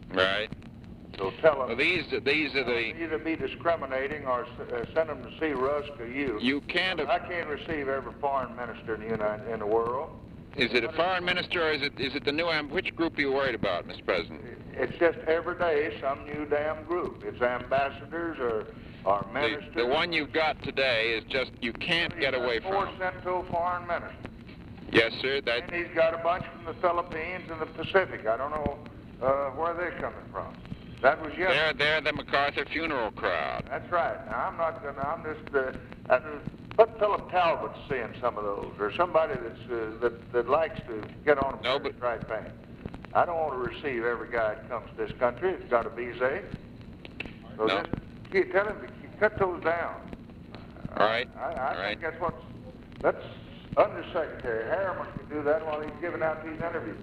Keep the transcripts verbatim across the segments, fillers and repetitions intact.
Right. So tell them. Well, these these are the. Either be discriminating or uh, send them to see Rusk or you. You can't. I can't receive every foreign minister in the United, in the world. Is it a foreign minister or is it is it the new am? Which group are you worried about, Mister President? It's just every day some new damn group. It's ambassadors or or ministers. The, the one you've got today is just you can't get away from. Four Central foreign ministers. Yes, sir. That. And he's got a bunch from the Philippines and the Pacific. I don't know uh, where they're coming from. That was yesterday. They're they're the MacArthur funeral crowd. That's right. Now, I'm not gonna. I'm just. Uh, uh, Put Philip Talbot seeing some of those, or somebody that's uh, that that likes to get on a no, but right thing. I don't want to receive every guy that comes to this country. It's got to be safe. So no. just keep, tell him to keep, cut those down. All right. I, I All think right. that's what's. That's Undersecretary Harriman can do that while he's giving out these interviews.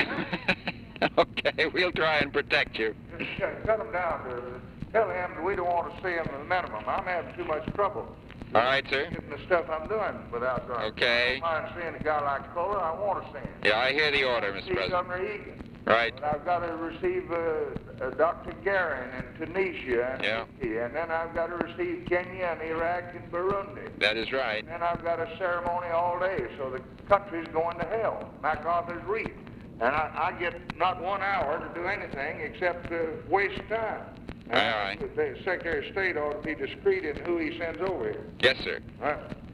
Okay, we'll try and protect you. Just cut, cut him down. To, tell him that we don't want to see him at the minimum. I'm having too much trouble. All right, sir. Getting the stuff I'm doing without going. Okay. I don't mind seeing a guy like Kohler. I want to see him. Yeah, I hear the order, Mister See President. Governor Egan. Right. But I've got to receive uh, uh, Doctor Garin in Tunisia and Yeah. Haiti, and then I've got to receive Kenya and Iraq and Burundi. That is right. And then I've got a ceremony all day, so the country's going to hell. MacArthur's Reef. And I, I get not one hour to do anything except uh, waste time. And Aye, aye. The Secretary of State ought to be discreet in who he sends over here. Yes, sir. Right.